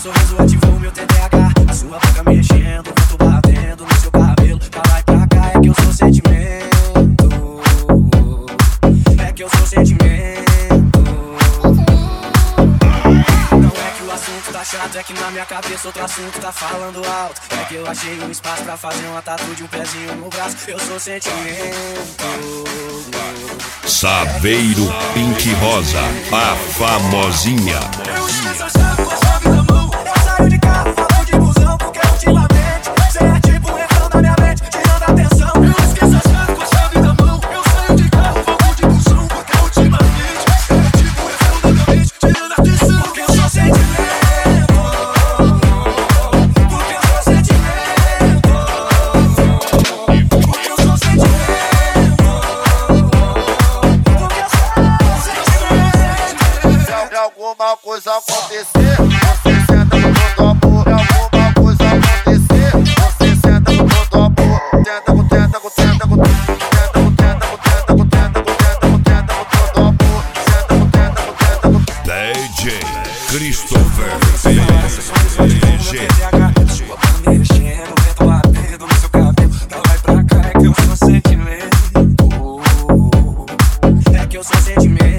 sorriso ativou meu TDAH. A sua boca mexendo, o vento batendo no seu cabelo. Pra lá e pra cá, é que eu sou sentimento. É que eu sou sentimento. Não é que o assunto tá chato, é que na minha cabeça outro assunto tá falando alto. É que eu achei um espaço pra fazer uma tatu de um pezinho no braço. Eu sou sentimento. Saveiro Pink Rosa, a famosinha. Eu esqueço a chave com a chave na mão. Eu saio de carro, falo de busão, porque ultimamente cê é tipo um refrão da minha mente, tirando a atenção. Eu esqueço a chave com a chave na mão. Eu saio de carro, falo de busão, porque ultimamente cê é tipo um refrão da minha mente, tirando a atenção. Porque eu sou sentimento. Porque eu sou sentimento. Porque eu sou sentimento. Se alguma coisa acontecer, você senta no meu topo. Se alguma coisa acontecer, você senta no meu topo. Tenta com tenta com tenta com tenta com tenta com tenta com tenta com tenta com tenta com teu topo. Senta com tenta com tenta com DJ Christopher PG. Sua boca mexendo, o vento batendo no seu cabelo. Pra lá e pra cá, é que eu sou sentimento. É que eu sou sentimento.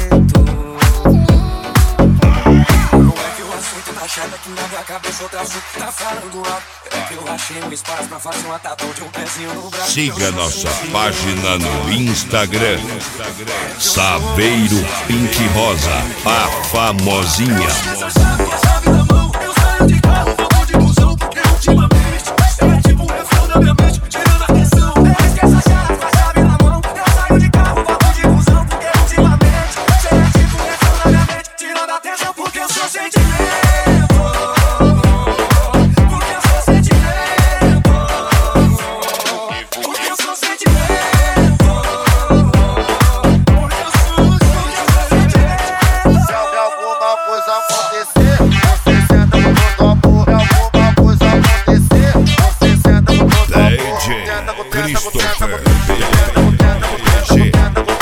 Não é que o assunto tá chato, é que na minha cabeça outro assunto tá falando alto. É que eu achei um espaço pra fazer uma tatu de um pezinho no braço. Siga nossa página no Instagram, Saveiro Pink Rosa, a famosinha. Essa chave com a chave na mão. Eu saio de carro, vou de busão, porque ultimamente é tipo um refrão da minha mente, tirando a atenção. Eu esqueço a chave com a chave na mão. Eu saio de carro, vou de busão, porque ultimamente é tipo um refrão da minha mente, tirando a atenção. Porque eu sou sentimento. Porque eu sou sentimento. Porque eu sou sentimento. Porque eu sou sentimento. Se alguma coisa acontecer, você senta no meu topo. Se alguma coisa acontecer, você senta no meu topo. DJ Tenta com tenta com tenta com Christopher tenta com tenta com tenta com tenta com PG. tenta com